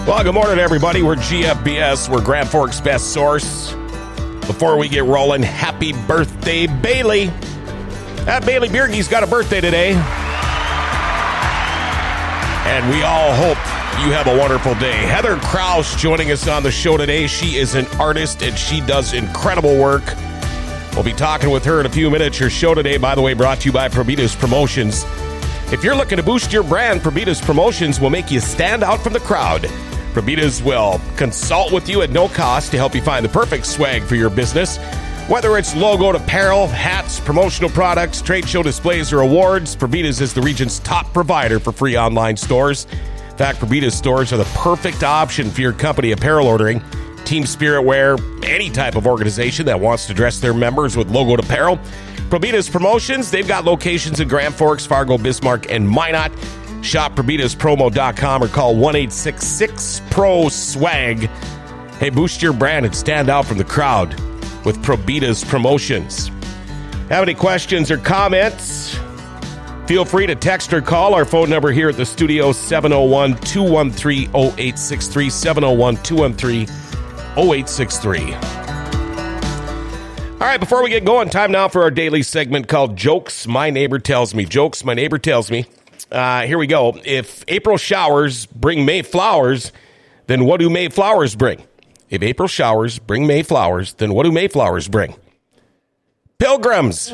Well, good morning, everybody. We're GFBS. We're Grand Forks' best source. Before we get rolling, happy birthday, Bailey. Bailey Bierge's got a birthday today. And we all hope you have a wonderful day. Heather Kraus joining us on the show today. She is an artist, and she does incredible work. We'll be talking with her in a few minutes. Your show today, by the way, brought to you by Probitas Promotions. If you're looking to boost your brand, Probitas Promotions will make you stand out from the crowd. Probitas will consult with you at no cost to help you find the perfect swag for your business. Whether it's logoed apparel, hats, promotional products, trade show displays, or awards, Probitas is the region's top provider for free online stores. In fact, Probitas stores are the perfect option for your company apparel ordering. Team Spirit Wear, any type of organization that wants to dress their members with logoed apparel. Probitas Promotions, they've got locations in Grand Forks, Fargo, Bismarck, and Minot. Shop ProbitasPromo.com or call 1-866-PRO-SWAG. Hey, boost your brand and stand out from the crowd with Probitas Promotions. Have any questions or comments? Feel free to text or call. Our phone number here at the studio, 701-213-0863, 701-213-0863. All right, before we get going, time now for our daily segment called Jokes My Neighbor Tells Me. Jokes My Neighbor Tells Me. Here we go. If April showers bring May flowers, then what do May flowers bring? If April showers bring May flowers, then what do May flowers bring? Pilgrims.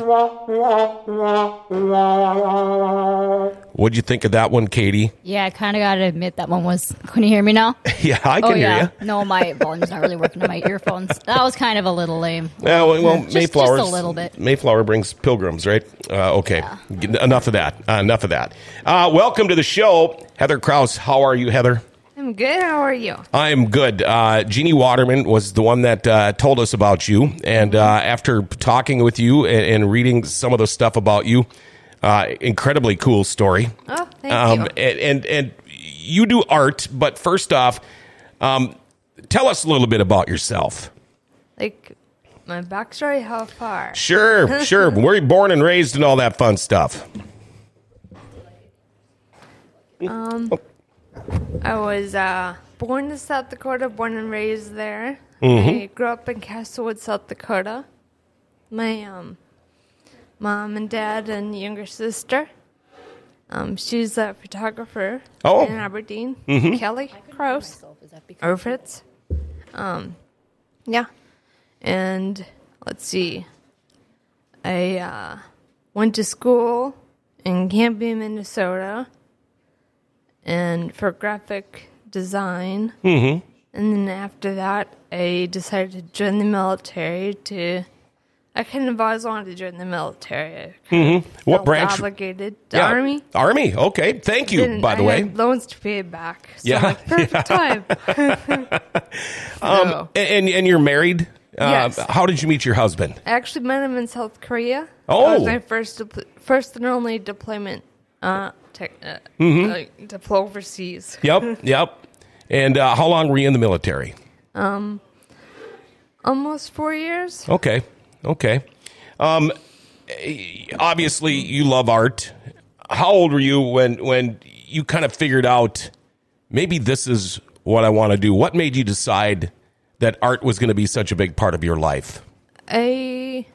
What'd you think of that one, Katie? Yeah, I kind of got to admit that one was... Can you hear me now? Yeah, I can hear you. No, my volume's not really working on my earphones. That was kind of a little lame. Yeah, well, Mayflowers. Just a little bit. Mayflower brings pilgrims, right? Okay, yeah. Enough of that. Welcome to the show. Heather Kraus, how are you, Heather? I'm good. How are you? I'm good. Jeannie Waterman was the one that told us about you. And after talking with you and reading some of the stuff about you, incredibly cool story. Oh, thank you. And you do art, but first off, tell us a little bit about yourself. Like my backstory, how far? Sure. Where you born and raised and all that fun stuff. I was born in South Dakota, born and raised there. Mm-hmm. I grew up in Castlewood, South Dakota. My mom and dad and younger sister. She's a photographer in Aberdeen. Mm-hmm. Kelly Kraus. Or Fritz. Yeah. And let's see. I went to school in Campion, Minnesota. And for graphic design. Mm-hmm. And then after that, I decided to join the military I kind of always wanted to join the military. What branch? Obligated. The Army. Army. Okay. Thank you, by the way. I had loans to pay it back. So yeah. Perfect time. And you're married? Yes. How did you meet your husband? I actually met him in South Korea. Oh. That was my first and only deployment. To overseas. Yep. And how long were you in the military? Almost 4 years. Okay. Obviously, you love art. How old were you when you kind of figured out maybe this is what I want to do? What made you decide that art was going to be such a big part of your life? It's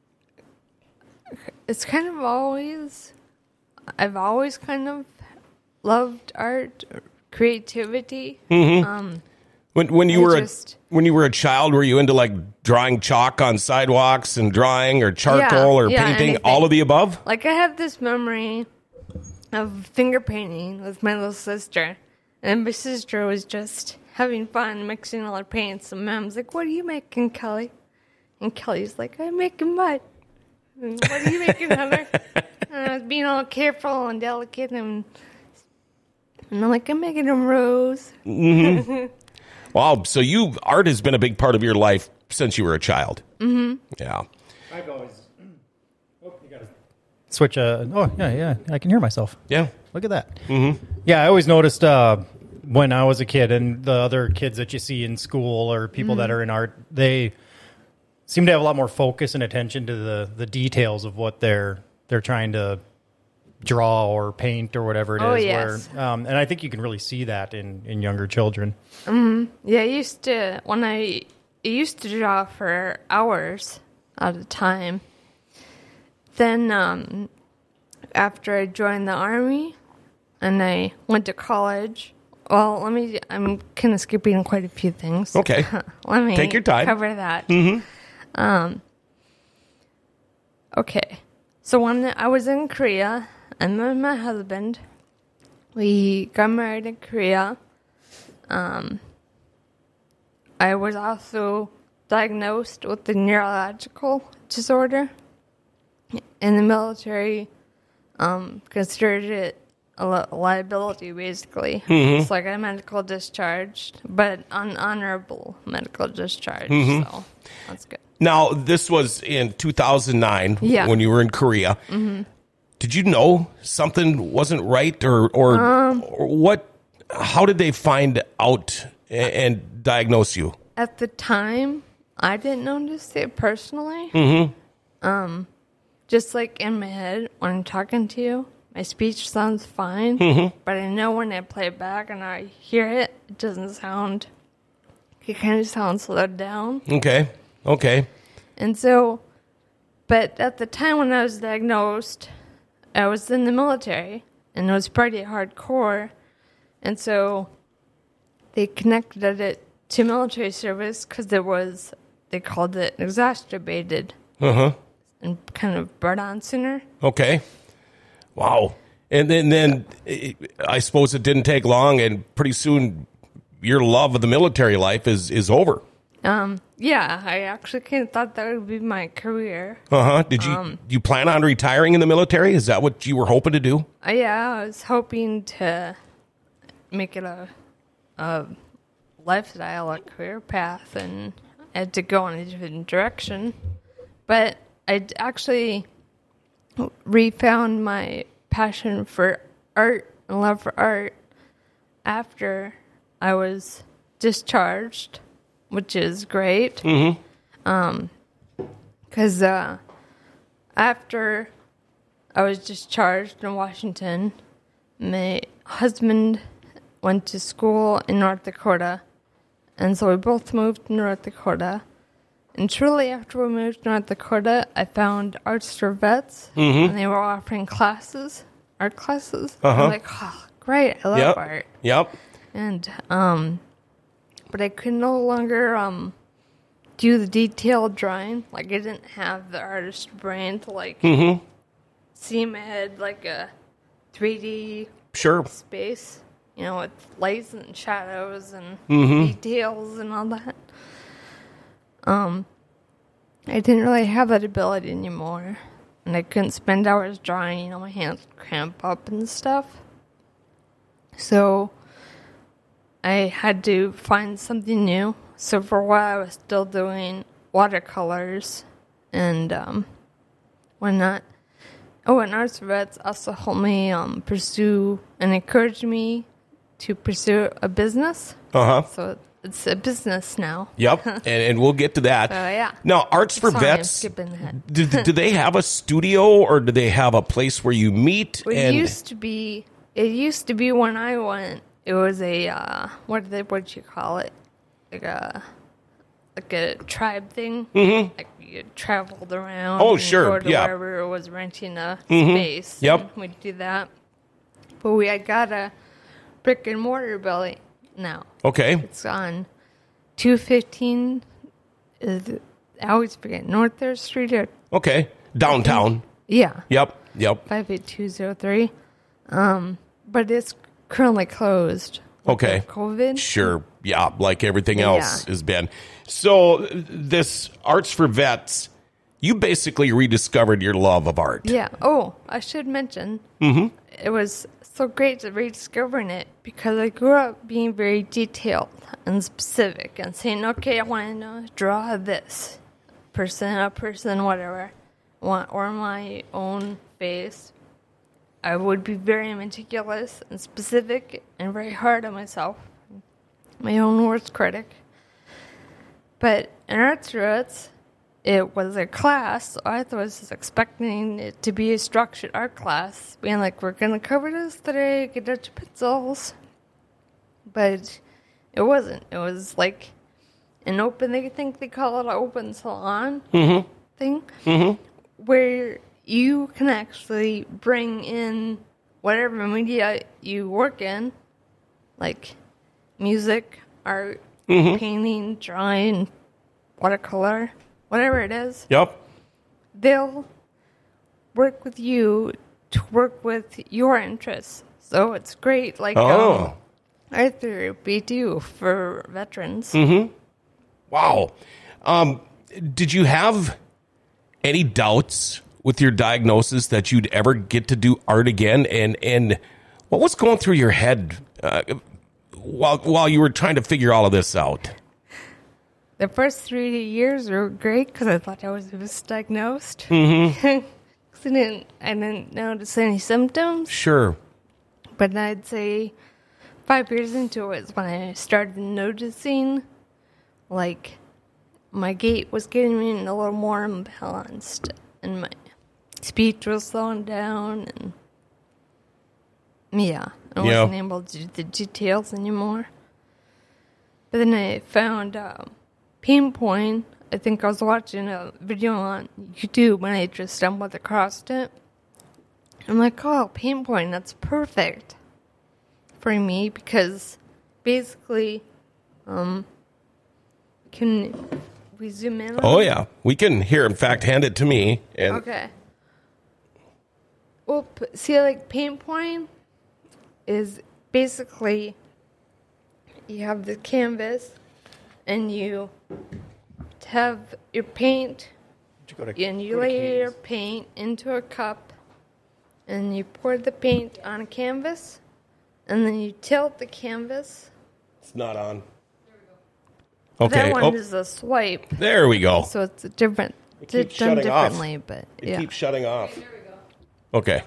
kind of I've always kind of loved art, creativity. Mm-hmm. When you were a child, were you into like drawing chalk on sidewalks and drawing or charcoal or painting, anything. all of the above? Like I have this memory of finger painting with my little sister, and my sister was just having fun mixing all her paints. And Mom's like, "What are you making, Kelly?" And Kelly's like, "I'm making mud." And, "What are you making, Heather?" And I was being all careful and delicate, and I'm like, "I'm making a rose." Mm-hmm. Wow, so art has been a big part of your life since you were a child. Mm-hmm. Yeah. I've always... you gotta switch. Yeah, I can hear myself. Yeah. Look at that. Mm-hmm. Yeah, I always noticed when I was a kid and the other kids that you see in school or people that are in art, they seem to have a lot more focus and attention to the details of what they're trying to draw or paint or whatever it is. Oh, yes. Where, and I think you can really see that in younger children. Yeah, I used to draw for hours at a time. Then, after I joined the Army and I went to college, well, I'm kind of skipping quite a few things. Okay. Let me take your time. Cover that. Mm-hmm. Okay. So when I was in Korea, I met my husband. We got married in Korea. I was also diagnosed with a neurological disorder. In the military, considered it a liability, basically. It's like a medical discharge, but an honorable medical discharge. So that's good. Now, this was in 2009 Yeah. when you were in Korea. Did you know something wasn't right or what? How did they find out and diagnose you? At the time, I didn't notice it personally. Just like in my head when I'm talking to you, my speech sounds fine, but I know when I play it back and I hear it, it doesn't sound. It kind of sounds slowed down. Okay. And so, but at the time when I was diagnosed, I was in the military, and it was pretty hardcore. And so they connected it to military service because they called it exacerbated and kind of brought on sooner. Okay. Wow. And then I suppose it didn't take long, and pretty soon your love of the military life is over. Yeah, I actually kind of thought that would be my career. Did you plan on retiring in the military? Is that what you were hoping to do? Yeah, I was hoping to make it a lifestyle, a career path, and I had to go in a different direction. But I actually refound my passion for art and love for art after I was discharged, which is great. Because after I was discharged in Washington, my husband went to school in North Dakota, and so we both moved to North Dakota. And shortly after we moved to North Dakota, I found Arts for Vets, and they were offering art classes. I'm like, oh, great, I love art. Yep. And, but I could no longer do the detailed drawing. Like, I didn't have the artist brain to, see in my head like a 3D space, with lights and shadows and details and all that. I didn't really have that ability anymore, and I couldn't spend hours drawing, my hands would cramp up and stuff. So I had to find something new. So for a while I was still doing watercolors, and and Arts for Vets also helped me pursue and encouraged me to pursue a business. So it's a business now. Yep, and we'll get to that. Yeah. Now, Arts for Sorry, I'm Vets, skipping ahead. do they have a studio, or do they have a place where you meet? It used to be when I went, it was a, what'd you call it? Like a tribe thing. Like you traveled around. Oh, and sure, go to yeah. wherever it was renting a space. Yep. And we'd do that. But we had got a brick and mortar building now. Okay. It's on 215. I always forget North 3rd Street. Okay. Downtown. Yeah. Yep. 58203. But it's currently closed. Okay. With COVID. Sure. Yeah, like everything else has been. So this Arts for Vets, you basically rediscovered your love of art. Yeah. Oh, I should mention. It was so great to rediscovering it because I grew up being very detailed and specific and saying, okay, I want to draw this person, whatever, or my own face. I would be very meticulous and specific and very hard on myself. My own worst critic. But in Arts for Vets, it was a class. So I was expecting it to be a structured art class, being like, we're going to cover this today, get out your pencils. But it wasn't. It was like an open, they think they call it an open salon thing, where you can actually bring in whatever media you work in, like music, art, painting, drawing, watercolor, whatever it is. Yep. They'll work with you to work with your interests. So it's great, like art therapy too for veterans. Wow. Did you have any doubts with your diagnosis that you'd ever get to do art again? And what was going through your head while you were trying to figure all of this out? The first 3 years were great because I thought I was misdiagnosed. Because I didn't notice any symptoms. Sure. But I'd say 5 years into it is when I started noticing, like, my gait was getting a little more imbalanced, and my speech was slowing down, and I wasn't able to do the details anymore. But then I found pain point. I think I was watching a video on YouTube and I just stumbled across it. I'm like, oh, pain point, that's perfect for me because basically, can we zoom in on Oh, it? yeah. We can hear. In fact, hand it to me. And Okay. Well, see, like, paint point is basically you have the canvas and you have your paint and you lay your paint into a cup and you pour the paint on a canvas and then you tilt the canvas. It's not on. Okay. That one is a swipe. There we go. So it's different. It keeps done shutting off. differently, but It keeps shutting off. Okay.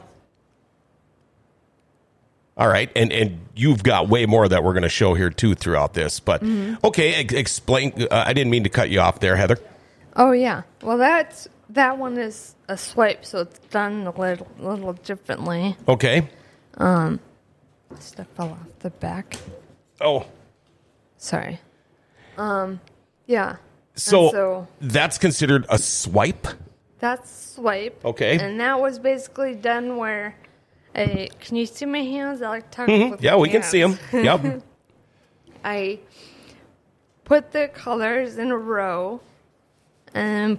All right. And you've got way more that we're going to show here, too, throughout this. But, okay, explain. I didn't mean to cut you off there, Heather. Oh, yeah. Well, that one is a swipe, so it's done a little differently. Okay. Stuff fell off the back. Oh. Sorry. Yeah. So that's considered a swipe? That's swipe. Okay. And that was basically done where, can you see my hands? I like talking with Yeah, my we can see them. hands. Yep. I put the colors in a row and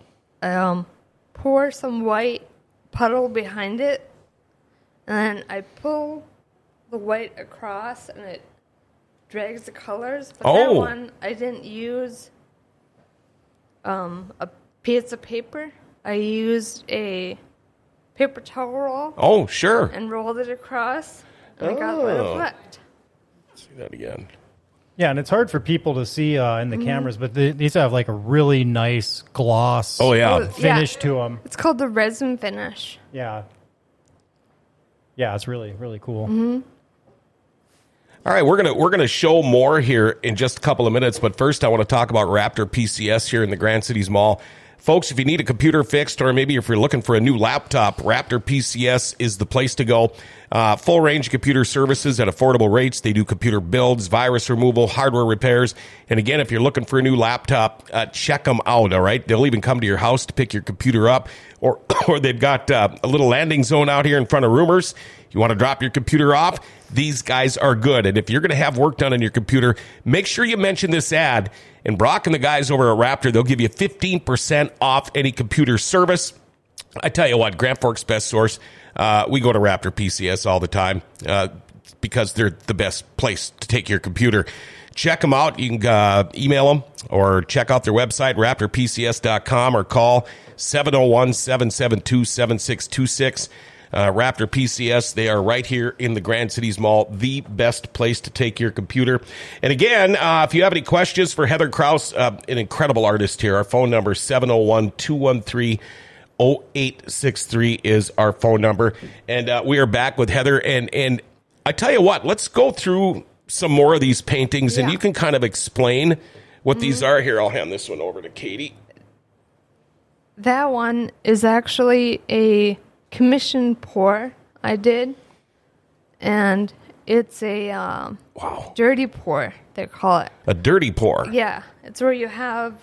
pour some white puddle behind it. And then I pull the white across and it drags the colors. But that one, I didn't use a piece of paper. I used a paper towel roll. Oh, sure. And rolled it across. And I got that effect. Let's see that again. Yeah, and it's hard for people to see in the cameras, but these have like a really nice gloss finish to them. It's called the resin finish. Yeah. Yeah, it's really, really cool. All right, we're gonna show more here in just a couple of minutes, but first I want to talk about Raptor PCS here in the Grand Cities Mall. Folks, if you need a computer fixed or maybe if you're looking for a new laptop, Raptor PCS is the place to go. Full range of computer services at affordable rates. They do computer builds, virus removal, hardware repairs. And again, if you're looking for a new laptop, check them out, all right? They'll even come to your house to pick your computer up. Or they've got a little landing zone out here in front of Rumors. You want to drop your computer off? These guys are good. And if you're going to have work done on your computer, make sure you mention this ad. And Brock and the guys over at Raptor, they'll give you 15% off any computer service. I tell you what, Grand Forks' best source. We go to Raptor PCS all the time because they're the best place to take your computer. Check them out. You can email them or check out their website, raptorpcs.com, or call 701-772-7626. Raptor PCS, they are right here in the Grand Cities Mall, the best place to take your computer. And again, if you have any questions for Heather Kraus, an incredible artist here, our phone number 701-213-0863 is our phone number. And we are back with Heather. And I tell you what, let's go through some more of these paintings, and you can kind of explain what these are. Here, I'll hand this one over to Katie. That one is actually a commission pour I did, and it's a Wow. dirty pour, they call it. A dirty pour. Yeah, it's where you have,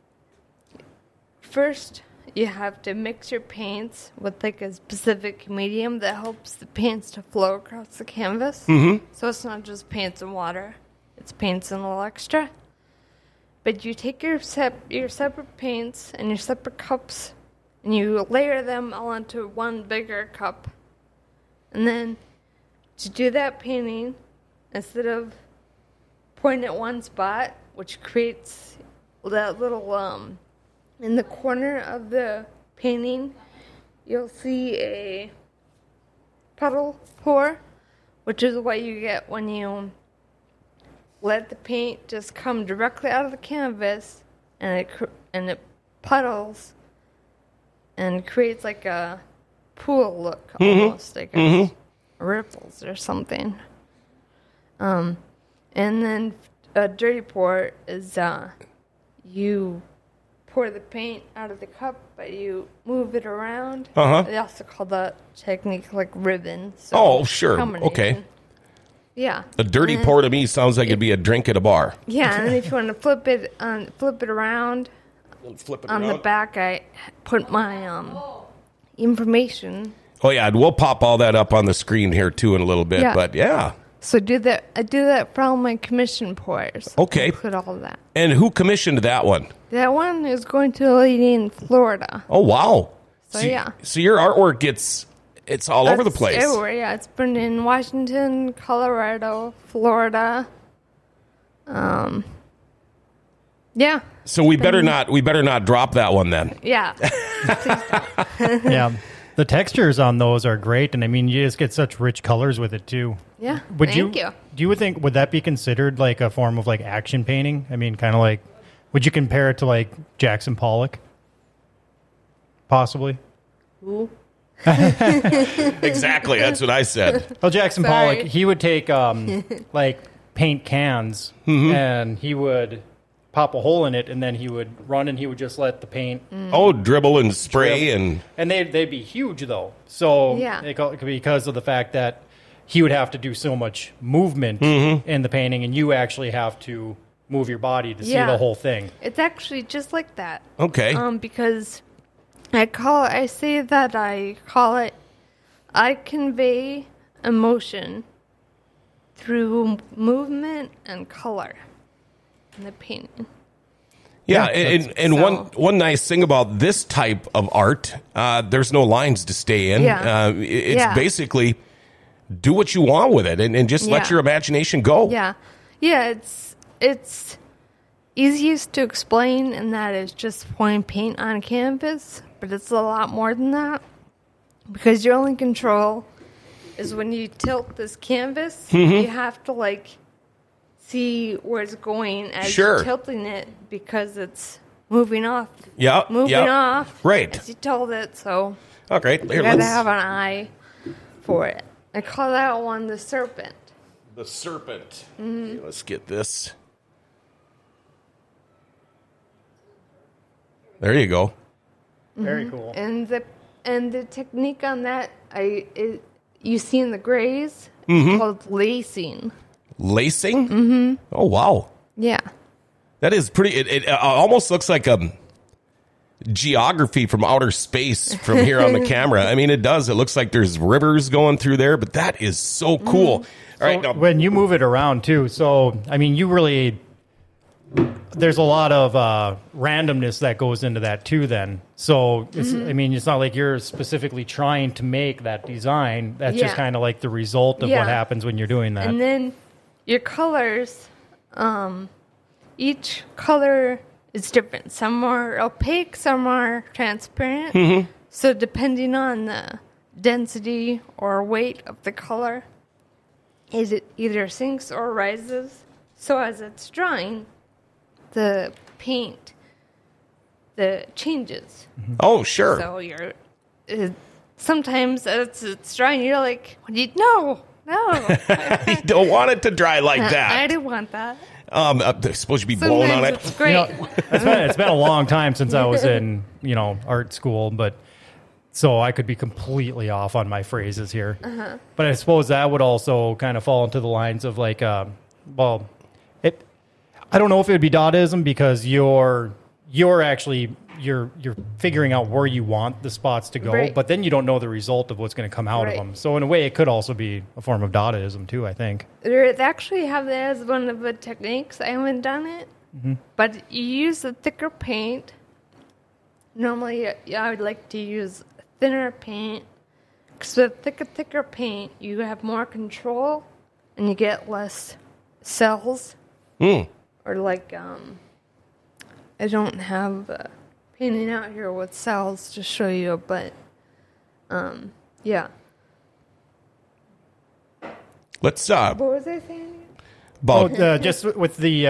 first you have to mix your paints with like a specific medium that helps the paints to flow across the canvas. Mm-hmm. So it's not just paints and water, it's paints and a little extra. But you take your separate paints and your separate cups, and you layer them all into one bigger cup. And then to do that painting, instead of pouring at one spot, which creates that little, in the corner of the painting, you'll see a puddle pour, which is what you get when you let the paint just come directly out of the canvas, and it puddles and creates like a pool look, almost, I guess. Ripples or something. And then a dirty pour is you pour the paint out of the cup, but you move it around. They also call that technique like ribbon. So Oh, sure. combination. Okay. Yeah. A dirty pour to me sounds like it'd be a drink at a bar. Yeah, and then if you want to flip it around, Flip it on the back, I put my information. Oh, yeah. And we'll pop all that up on the screen here, too, in a little bit. Yeah. But, yeah. So I do that for all my commission pours. Okay. I put all of that. And who commissioned that one? That one is going to a lady in Florida. Oh, wow. So, yeah. So your artwork it's all over the place. Everywhere, yeah. It's been in Washington, Colorado, Florida. Yeah. So we better not drop that one then. Yeah. Yeah. The textures on those are great, and I mean, you just get such rich colors with it too. Yeah. Would Thank you? you. Do you think would that be considered like a form of like action painting? I mean, kind of like, would you compare it to like Jackson Pollock? Possibly. Ooh. Exactly. That's what I said. Well, Jackson Sorry. Pollock, he would take like paint cans and he would pop a hole in it, and then he would run and he would just let the paint. Oh, dribble and spray and they'd be huge though. So Yeah. because of the fact that he would have to do so much movement in the painting, and you actually have to move your body to see Yeah. the whole thing. It's actually just like that. okay. Because I convey emotion through movement and color in the painting. Yeah, Yeah, and so- one nice thing about this type of art, there's no lines to stay in. Yeah. It's Yeah. basically do what you want with it, and just let Yeah. your imagination go. Yeah. Yeah, it's easiest to explain in that it's just pouring paint on a canvas, but it's a lot more than that. Because your only control is when you tilt this canvas, you have to like see where it's going as Sure. you're tilting it, because it's moving off. Yeah, Moving yeah. off. Right. As you tilt it, so Okay. you Here, gotta let's. have an eye for it. I call that one the serpent. The serpent. Okay, let's get this. There you go. Very cool. And the technique on that, you see in the grays, called lacing. Lacing? Mm-hmm. Oh, wow. Yeah. That is pretty. It almost looks like a geography from outer space from here on the camera. I mean, it does. It looks like there's rivers going through there, but that is so cool. All right, now, When you move it around too, so I mean, you really there's a lot of randomness that goes into that too. Then, so it's, I mean, it's not like you're specifically trying to make that design. That's just Yeah. kind of like the result of Yeah. what happens when you're doing that. And then your colors, each color is different. Some are opaque, some are transparent. So depending on the density or weight of the color, it either sinks or rises. So as it's drying, the paint changes. oh, sure. So you're sometimes as it's drying, you're like, no. You don't want it to dry like I that. didn't want that. They're supposed to be blowing on Sometimes it. it's great. It's been a long time since I was in, art school, but so I could be completely off on my phrases here. But I suppose that would also kind of fall into the lines of like, I don't know if it would be Dadaism because you're figuring out where you want the spots to go, Right. but then you don't know the result of what's going to come out of Right. them. So in a way, it could also be a form of Dadaism too, I think. They actually have that as one of the techniques. I haven't done it, but you use the thicker paint. Normally, I would like to use thinner paint because with thicker paint, you have more control and you get less cells. Or like, I don't have painting out here with cells to show you, but yeah. Let's What was I saying? about Just with the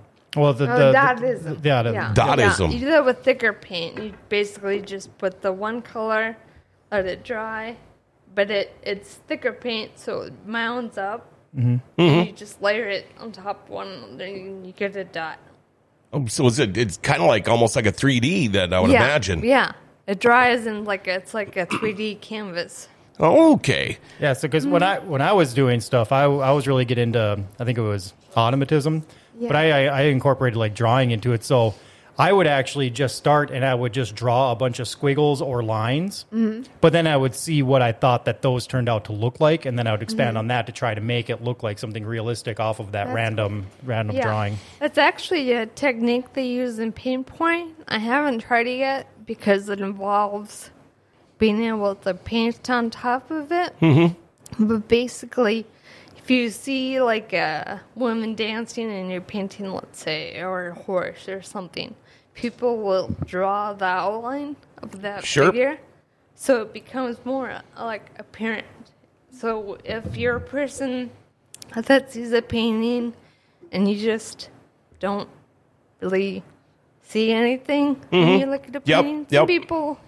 Dadaism. Dadaism. You do that with thicker paint. You basically just put the one color, let it dry, but it's thicker paint, so it mounds up. And you just layer it on top of one, and then you get a dot. So it's kind of like almost like a 3D that I would imagine. Yeah, it dries and it's like a 3D canvas. Oh, okay. Yeah, so because when I was doing stuff, I was really getting into, I think it was automatism, but I incorporated like drawing into it. So I would actually just start and I would just draw a bunch of squiggles or lines, but then I would see what I thought that those turned out to look like, and then I would expand on that to try to make it look like something realistic off of that random drawing. That's actually a technique they use in Paintpoint. I haven't tried it yet because it involves being able to paint on top of it. But basically, if you see like a woman dancing and you're painting, let's say, or a horse or something, people will draw the outline of that figure, so it becomes more like apparent. So if you're a person that sees a painting and you just don't really see anything when you look at a painting, some people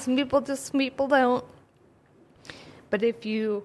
don't. But if you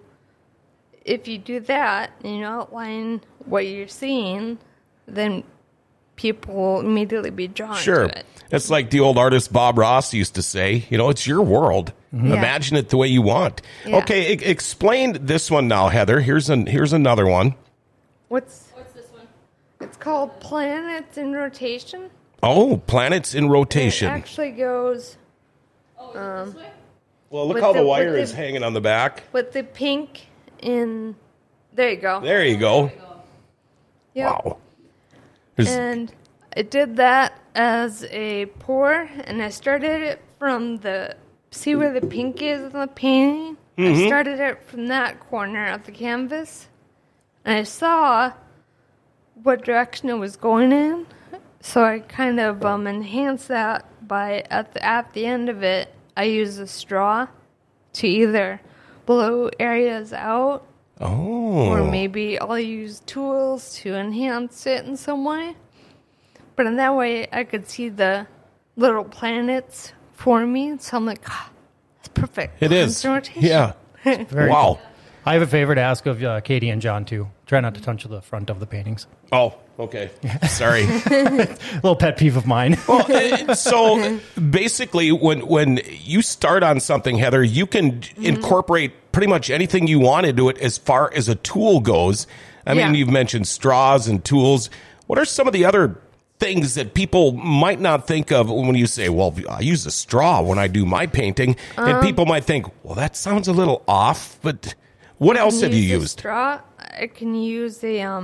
do that and you outline what you're seeing, then people will immediately be drawn to it. It's like the old artist Bob Ross used to say, it's your world. Imagine it the way you want. Yeah. Okay, explain this one now, Heather. Here's another one. What's this one? It's called Planets in Rotation. Oh, Planets in Rotation. It actually goes this way? Well, look with how the the- wire with is the- hanging on the back. with the pink in. There you go. There you go. Yep. Wow. There's- And I did that as a pour, and I started it from see where the pink is in the painting? I started it from that corner of the canvas, and I saw what direction it was going in, so I kind of enhanced that by, at the end of it, I used a straw to either blow areas out, or maybe I'll use tools to enhance it in some way. But in that way, I could see the little planets for me. So I'm like, that's perfect. It is. Rotation. Yeah. Very Wow. I have a favor to ask of Katie and John too. Try not to touch the front of the paintings. Oh, okay. Sorry. A little pet peeve of mine. So basically, when you start on something, Heather, you can incorporate pretty much anything you want into it as far as a tool goes. I mean, you've mentioned straws and tools. What are some of the other things that people might not think of when you say, well, I use a straw when I do my painting? And people might think, well, that sounds a little off, but what else have you Use a used? straw. I can use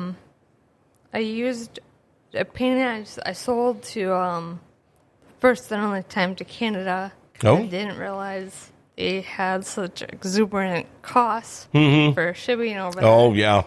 I used a painting I sold to first and only time to Canada. Oh. I didn't realize they had such exuberant costs for shipping over there. Oh, yeah.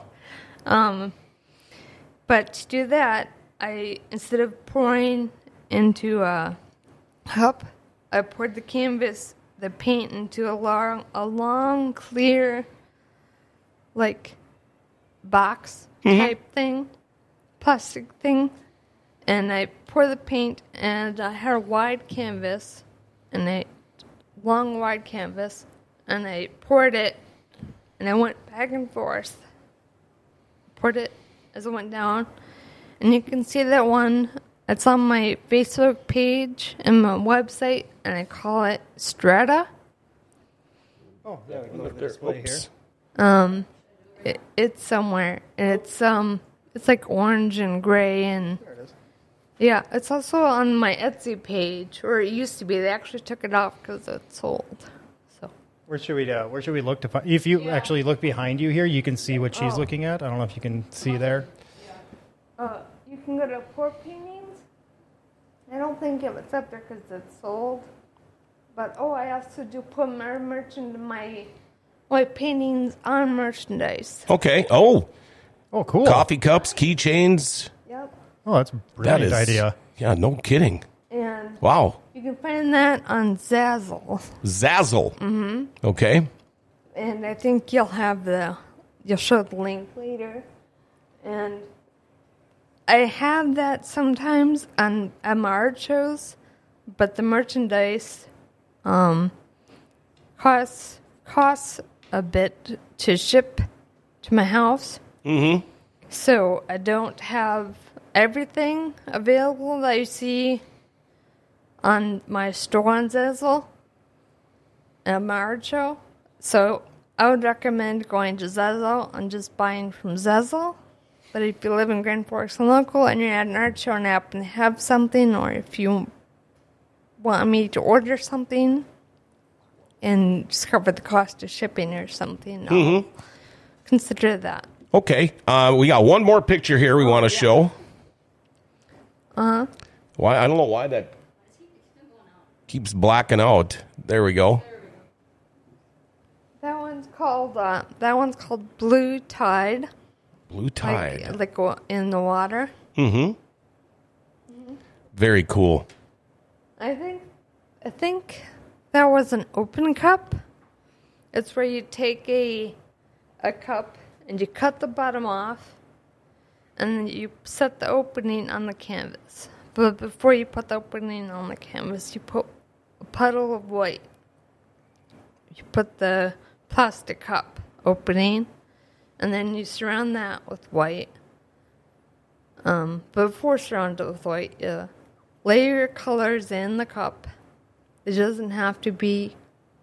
But to do that, instead of pouring into a cup, I poured the paint into a long, clear, like box type thing, plastic thing, and I poured the paint, and I had a wide canvas, long wide canvas, and I poured it, and I went back and forth, poured it as it went down, and you can see that one. It's on my Facebook page and my website, and I call it Strata. Oh, yeah, we can look at the display here. It's somewhere, and it's like orange and gray, and There it is. yeah, it's also on my Etsy page, or it used to be. They actually took it off because it's sold. So Where should we look to find? If you actually look behind you here, you can see what she's looking at. I don't know if you can see there. you can go to Poor Paintings. I don't think it's up there because it's sold. But I also do put my my paintings on merchandise. Okay. Oh, Oh, cool. coffee cups, keychains. Yep. Oh, that's a That brilliant is idea. Yeah, no kidding. And Wow. you can find that on Zazzle. Zazzle. Mm-hmm. Okay. And I think you'll show the link later. And I have that sometimes on at my art shows, but the merchandise costs a bit to ship to my house. Mm-hmm. So I don't have everything available that you see on my store on Zazzle at my art show. So I would recommend going to Zazzle and just buying from Zazzle. But if you live in Grand Forks and local and you're at an art show and happen to have something, or if you want me to order something and just cover the cost of shipping or something, I'll consider that. Okay. We got one more picture here we want to show. Why? I don't know why that keeps blacking out. There we go. That one's called Blue Tide. Blue Tide. Like in the water. Mm-hmm. Very cool. I think that was an open cup. It's where you take a cup and you cut the bottom off, and then you set the opening on the canvas. But before you put the opening on the canvas, you put a puddle of white. You put the plastic cup opening, and then you surround that with white. But before surrounded with white, you layer your colors in the cup. It doesn't have to be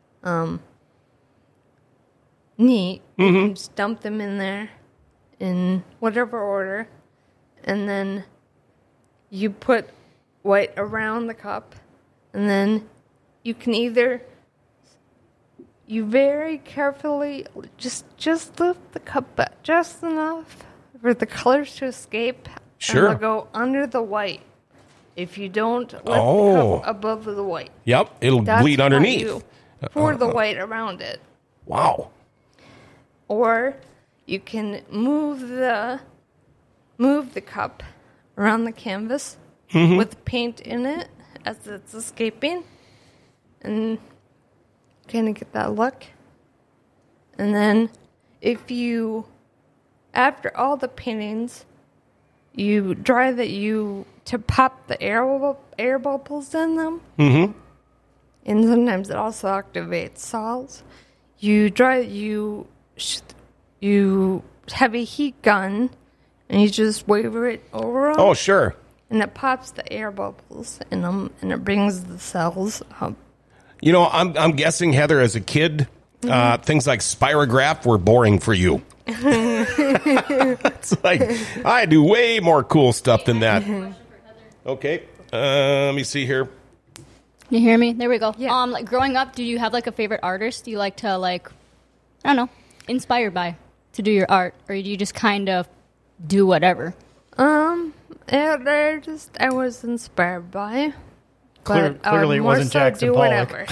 neat. You can just dump them in there in whatever order. And then you put white around the cup. And then you can you very carefully just lift the cup back just enough for the colors to escape. Sure. And they'll go under the white. If you don't lift the cup above the white. Yep. It'll That's bleed how underneath. you pour the white around it. Wow. Or you can move the cup around the canvas with paint in it as it's escaping, and kind of get that look. And then after all the paintings, you dry to pop the air bubbles in them. Mm-hmm. And sometimes it also activates salts. You have a heat gun, and you just waver it over them. Oh, sure. And it pops the air bubbles in them, and it brings the cells up. You know, I'm guessing, Heather, as a kid, things like spirograph were boring for you. It's like, I do way more cool stuff than that. Okay. Let me see here. You hear me? There we go. Yeah. Like growing up, do you have like a favorite artist you like to I don't know, inspired by to do your art, or do you just kind of do whatever? I was inspired by. But Clearly it more wasn't so Jackson do Pollock. whatever.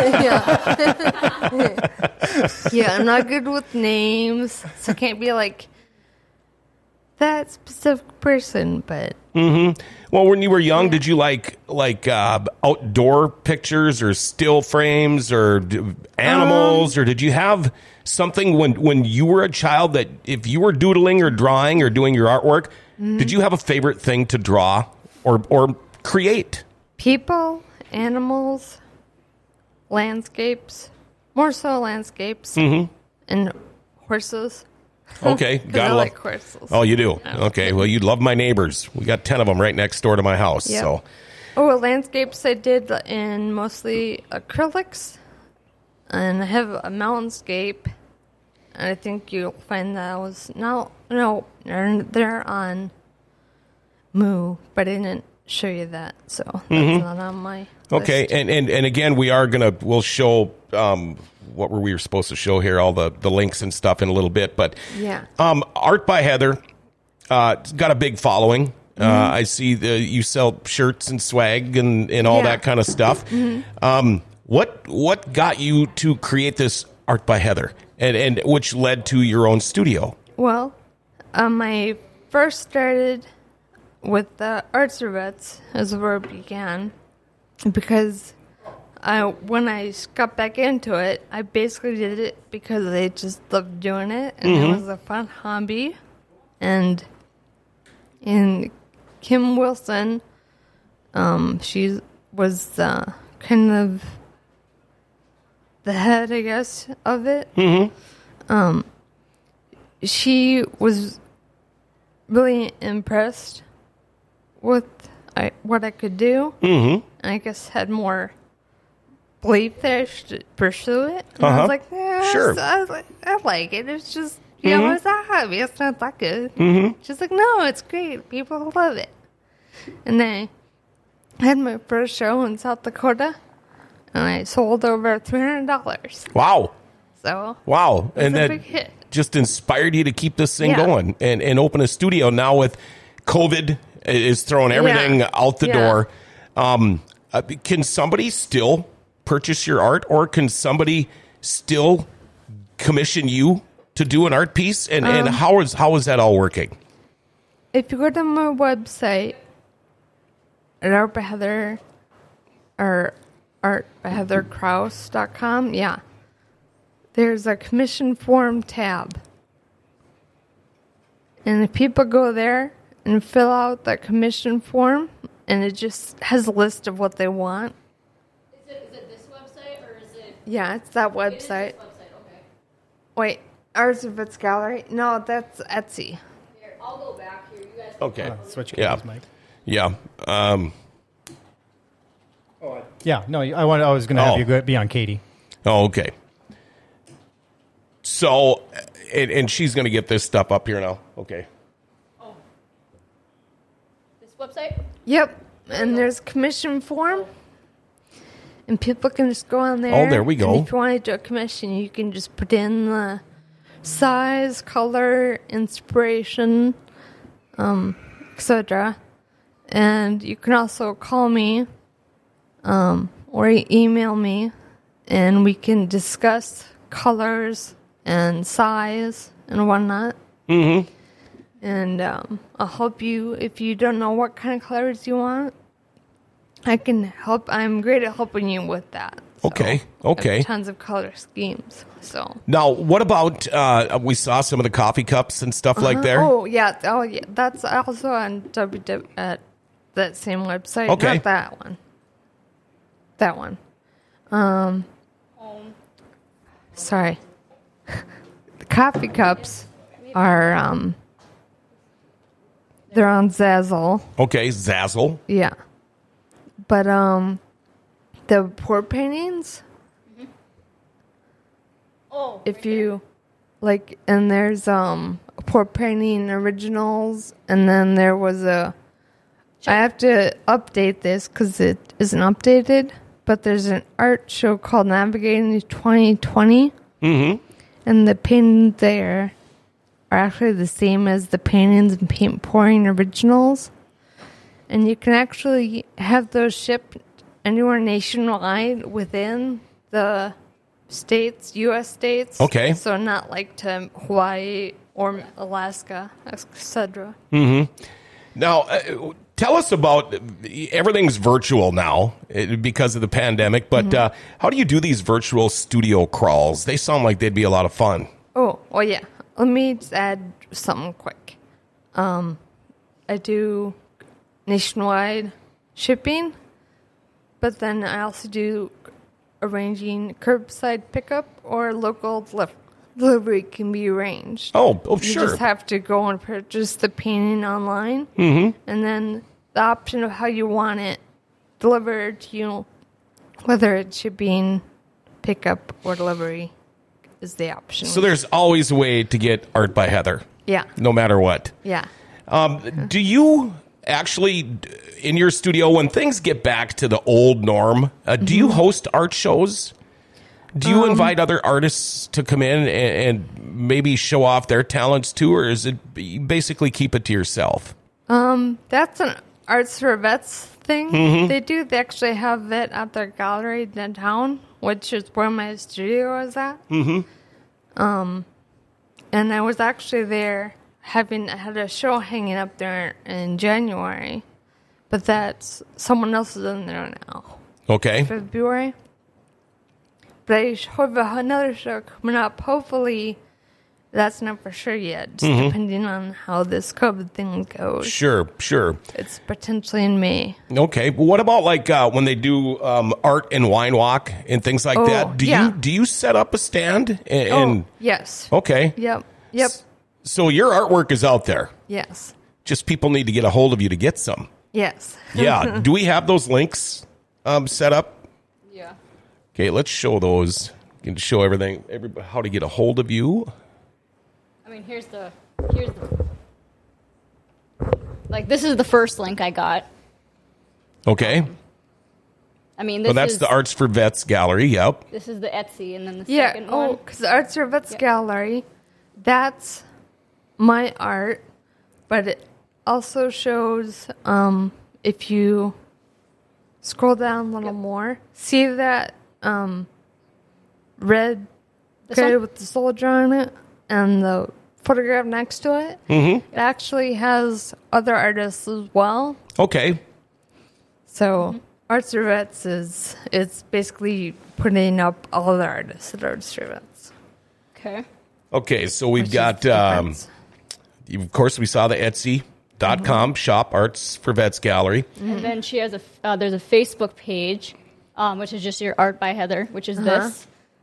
Yeah, I'm not good with names, so I can't be like that specific person. But Well, when you were young, did you like outdoor pictures or still frames or animals, or did you have something when you were a child that if you were doodling or drawing or doing your artwork, did you have a favorite thing to draw or create? people, animals, landscapes, more so landscapes, and horses. Okay, 'Cause gotta I love. like crystals. Oh, you do? Okay, well, you'd love my neighbors. We got 10 of them right next door to my house. Yep. So, Oh, landscapes I did in mostly acrylics, and I have a mountainscape. And I think you'll find that was no, they're on Moo, but I didn't show you that, so that's not on my okay, list. and again, we'll show what were we supposed to show here, all the links and stuff in a little bit. But Yeah. Art by Heather, it's got a big following. I see you sell shirts and swag and all Yeah. that kind of stuff. What got you to create this Art by Heather, and which led to your own studio? Well, I first started with the art serviettes is where it began, because when I got back into it, I basically did it because I just loved doing it, and it was a fun hobby. And Kim Wilson, she was kind of the head, I guess, of it. She was really impressed with what I could do, and I guess had more belief that I should pursue it. And I was like, yeah, Sure. I like it. It's just, it's a hobby. It's not that good. She's like, no, it's great. People love it. And I had my first show in South Dakota, and I sold over $300. Wow. So Wow. it's And a that big hit. just inspired you to keep this thing Yeah. going and open a studio. Now with COVID is throwing everything out the Yeah. door. Can somebody still purchase your art, or can somebody still commission you to do an art piece? And how is that all working? If you go to my website at Art by Heather or artbyheatherkraus.com, there's a commission form tab. And if people go there and fill out that commission form, and it just has a list of what they want. Is it this website or is it? Yeah, it's that website. Okay. Wait, Arts of Its Gallery? No, that's Etsy. Here, I'll go back here. You guys. Okay. Switch Yeah. cameras, Mike. Yeah. Yeah, no, I was going to have Oh. you be on Katie. Oh, okay. So, and she's going to get this stuff up here now. Okay. This website? Yep, and there's a commission form, and people can just go on there. Oh, there we go. And if you want to do a commission, you can just put in the size, color, inspiration, etc. And you can also call me or email me, and we can discuss colors and size and whatnot. Mm-hmm. And I'll help you if you don't know what kind of colors you want. I can help. I'm great at helping you with that. So Okay, I okay. have tons of color schemes. So. Now, what about, we saw some of the coffee cups and stuff like there. Oh yeah. That's also on at that same website. Okay. Not that one. That one. Sorry. The coffee cups are they're on Zazzle. Okay, Zazzle. Yeah. But the pour paintings, Oh. if you like, and there's pour painting originals, and then there was I have to update this because it isn't updated, but there's an art show called Navigating 2020, and the paintings there are actually the same as the paintings and paint pouring originals, and you can actually have those shipped anywhere nationwide within the states, U.S. states. Okay. So not like to Hawaii or Alaska, etc. Now, tell us about, everything's virtual now because of the pandemic, but how do you do these virtual studio crawls? They sound like they'd be a lot of fun. Oh, well, yeah. Let me just add something quick. I do nationwide shipping, but then I also do arranging curbside pickup or local delivery can be arranged. Oh, You sure. just have to go and purchase the painting online, and then the option of how you want it delivered to you, whether it's shipping, pickup, or delivery, is the option. So there's always a way to get art by Heather, yeah, no matter what. yeah. Do you actually, in your studio, when things get back to the old norm, do you host art shows? Do you invite other artists to come in and maybe show off their talents too, or is it you basically keep it to yourself? That's an Arts for Vets thing. They actually have it at their gallery downtown, which is where my studio is at. And I was actually there I had a show hanging up there in January, but that's someone else is in there now. Okay. February. But I have another show coming up. Hopefully, that's not for sure yet, just depending on how this COVID thing goes. Sure. It's potentially in May. Okay. But what about like when they do art and wine walk and things like that? Do you set up a stand? And Yes. okay. Yep. So your artwork is out there. Yes. Just people need to get a hold of you to get some. Yes. Yeah. Do we have those links set up? Yeah. Okay, let's show those. You can show everybody how to get a hold of you. I mean, here's the like this is the first link I got. Okay. I mean, Well, that's the Arts for Vets gallery. Yep. This is the Etsy, and then the Yeah. second Oh, one. because Arts for Vets Gallery, that's my art, but it also shows if you scroll down a little more, see that red This grid one? with the soldier on it and the photograph next to it. It actually has other artists as well. Okay. So Arts for Vets is basically putting up all the artists at Arts for Vets. Okay. Okay, so we've Which is got, the difference. of course, we saw the Etsy.com shop, Arts for Vets gallery. And then she has there's a Facebook page, which is just your Art by Heather, which is this.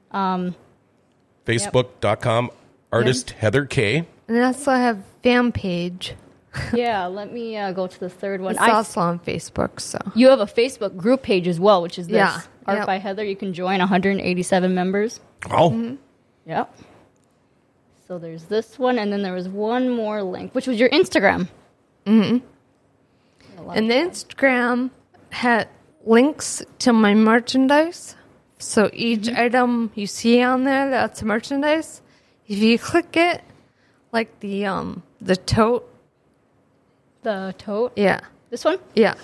Facebook.com, artist Heather K. And I also have fan page. Yeah, let me go to the third one. It's also on Facebook, so. You have a Facebook group page as well, which is this Yeah, Art yep. by Heather. You can join 187 members. Oh, Yep. So there's this one, and then there was one more link, which was your Instagram. And the Instagram had links to my merchandise. So each item you see on there that's merchandise, if you click it, like the tote, The tote. yeah, This one? yeah.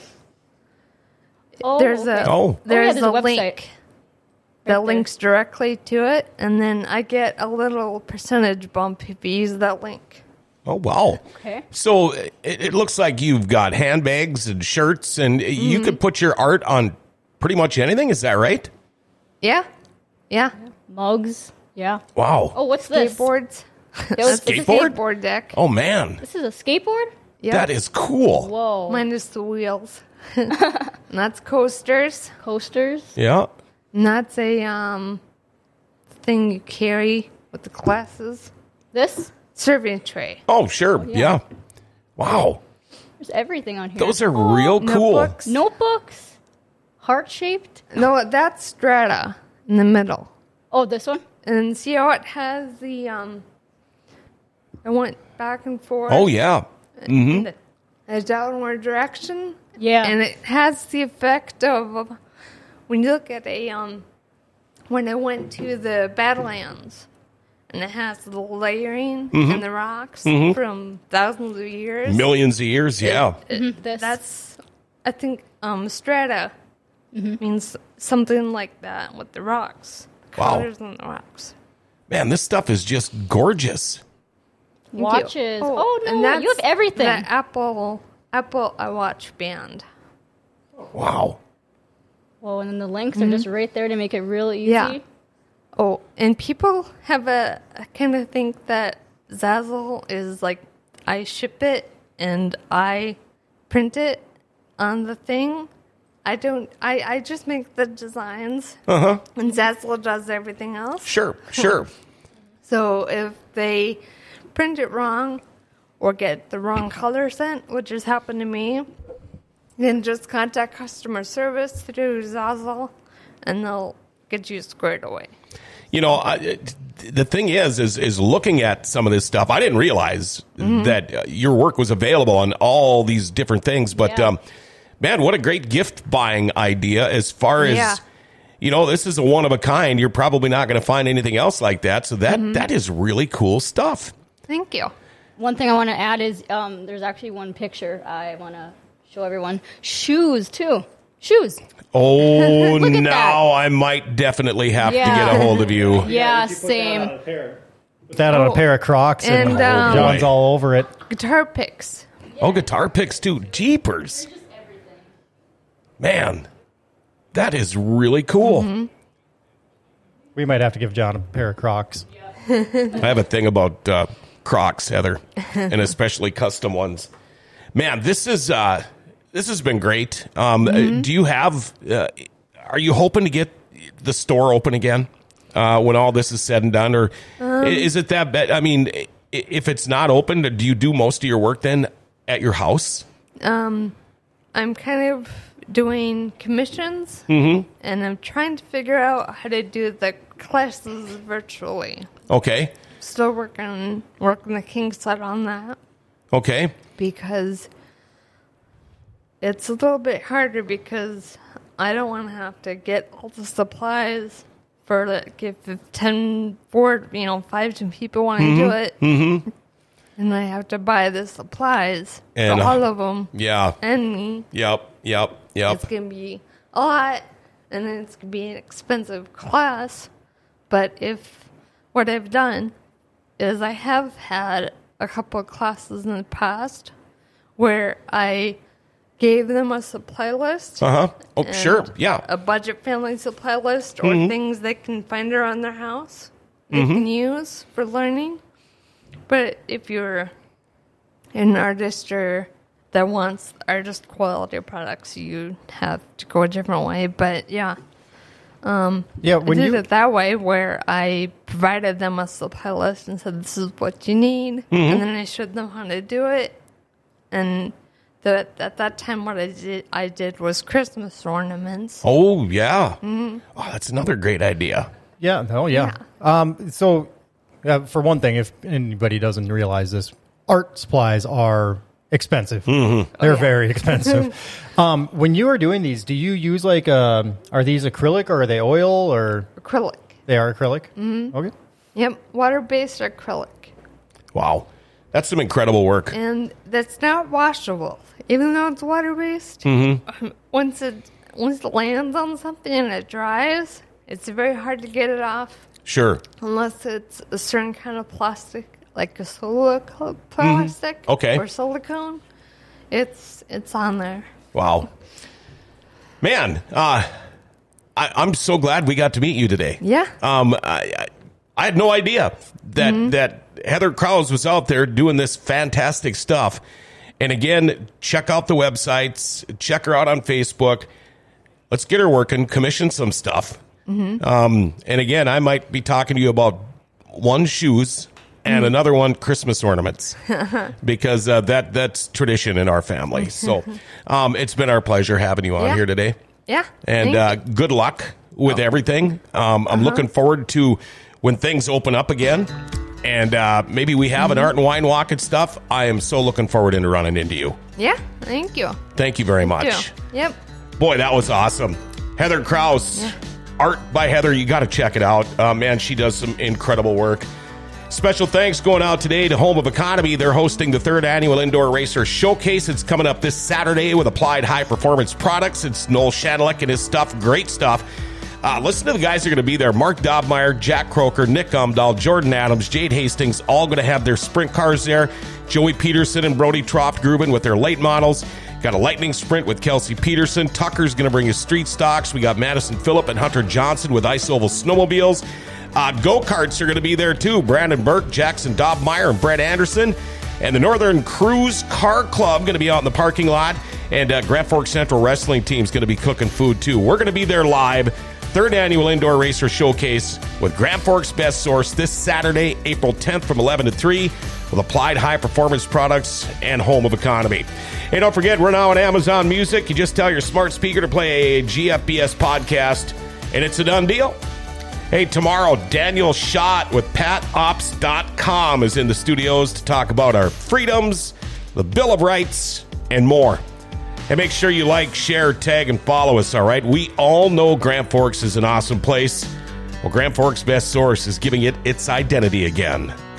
Oh, There's okay. there's there's a a website link there. that links directly to it, and then I get a little percentage bump if you use that link. oh, wow. Okay. So it looks like you've got handbags and shirts, and you could put your art on pretty much anything. Is that right? Yeah, yeah. Mugs. Yeah. Wow. Oh, what's this? Skateboards. It's a Skateboard? Skateboard deck. Oh, man. This is a skateboard? Yeah. That is cool. Whoa. Minus the wheels. And that's coasters. Coasters. Yeah. And that's a thing you carry with the glasses. This? Serving tray. Oh, sure. Yeah. Wow. There's everything on here. Those are real cool. Notebooks. Notebooks. Heart-shaped. No, that's Strata in the middle. Oh, this one? And see how it has the I went back and forth. Oh, yeah. In a downward direction. Yeah. And it has the effect of when you look at when I went to the Badlands, and it has the layering and the rocks from thousands of years. Millions of years. Yeah. This. That's, I think, strata means something like that with the rocks. Wow. Colors in the rocks. Man, this stuff is just gorgeous. Thank Watches. you. Oh, no, and you have everything. The Apple iWatch band. Wow. Whoa, and then the links are just right there to make it real easy. Yeah. Oh, and people have I kind of think that Zazzle is like, I ship it and I print it on the thing. I don't, I just make the designs. And Zazzle does everything else. Sure. So So if they print it wrong or get the wrong color sent, which has happened to me, then just contact customer service through Zazzle, and they'll get you squared away. The thing is looking at some of this stuff, I didn't realize that your work was available on all these different things. But, man, what a great gift buying idea as far as, this is a one of a kind. You're probably not going to find anything else like that. So that is really cool stuff. Thank you. One thing I want to add is there's actually one picture I want to show everyone. Shoes, too. Shoes. Oh, Look at now that. I might definitely have to get a hold of you. Yeah, same. Put that on a pair of Crocs, and John's all over it. Guitar picks. Oh, guitar picks, too. Jeepers. Man, that is really cool. We might have to give John a pair of Crocs. I have a thing about Crocs, Heather, and especially custom ones. Man, this has been great. Do you have? Are you hoping to get the store open again when all this is said and done, or is it that bad? I mean, if it's not open, do you do most of your work then at your house? I'm kind of doing commissions, and I'm trying to figure out how to do the classes virtually. Okay. Still working the kinks out on that. Okay. Because it's a little bit harder because I don't want to have to get all the supplies for like if 10 people want to do it. Mm-hmm. And I have to buy the supplies And, for all of them. Yeah. And me. Yep. It's going to be a lot, and then it's going to be an expensive class. But what I've done is I have had a couple of classes in the past where I gave them a supply list. Oh, and sure. Yeah. A budget-friendly supply list or things they can find around their house they can use for learning. But if you're an artist or that wants artist quality products, you have to go a different way. But yeah. When I did it that way where I provided them a supply list and said, this is what you need. And then I showed them how to do it. And at that time, what I did was Christmas ornaments. Oh, yeah. Oh, that's another great idea. Yeah. Oh, yeah. For one thing, if anybody doesn't realize this, art supplies are expensive. They're very expensive. When you are doing these, do you use are these acrylic or are they oil or? Acrylic. They are acrylic? Mm-hmm. Okay. Yep, water-based acrylic. Wow. That's some incredible work. And that's not washable. Even though it's water-based, once it lands on something and it dries, it's very hard to get it off. Sure. Unless it's a certain kind of plastic, like a plastic Okay. or silicone. It's on there. Wow. Man, I'm so glad we got to meet you today. Yeah. I had no idea that Heather Krause was out there doing this fantastic stuff. And again, check out the websites. Check her out on Facebook. Let's get her working. Commission some stuff. And again, I might be talking to you about one, shoes, and another one, Christmas ornaments, because that's tradition in our family. So it's been our pleasure having you on here today. Yeah. And good luck with everything. I'm looking forward to when things open up again. And maybe we have an art and wine walk and stuff. I am so looking forward to running into you. Yeah, thank you. Thank you very much. Yep. Boy, that was awesome. Heather Krause, Art by Heather. You got to check it out. Man, she does some incredible work. Special thanks going out today to Home of Economy. They're hosting the 3rd Annual Indoor Racer Showcase. It's coming up this Saturday with Applied High Performance Products. It's Noel Shadilek and his stuff. Great stuff. Listen to the guys that are going to be there. Mark Dobmeyer, Jack Croker, Nick Umdahl, Jordan Adams, Jade Hastings, all going to have their sprint cars there. Joey Peterson and Brody Troft-Gruben with their late models. Got a lightning sprint with Kelsey Peterson. Tucker's going to bring his street stocks. We got Madison Phillip and Hunter Johnson with ice oval snowmobiles. Go-karts are going to be there too. Brandon Burke, Jackson Dobmeyer, and Brett Anderson. And the Northern Cruise Car Club going to be out in the parking lot. And Grand Forks Central Wrestling Team is going to be cooking food too. We're going to be there live 3rd Annual Indoor Racer Showcase with Grand Forks Best Source this Saturday, April 10th from 11 to 3 with applied high-performance products and Home of Economy. Hey, don't forget, we're now on Amazon Music. You just tell your smart speaker to play a GFBS podcast, and it's a done deal. Hey, tomorrow, Daniel Schott with PatOps.com is in the studios to talk about our freedoms, the Bill of Rights, and more. And make sure you like, share, tag, and follow us, all right? We all know Grand Forks is an awesome place. Well, Grand Forks Best Source is giving it its identity again.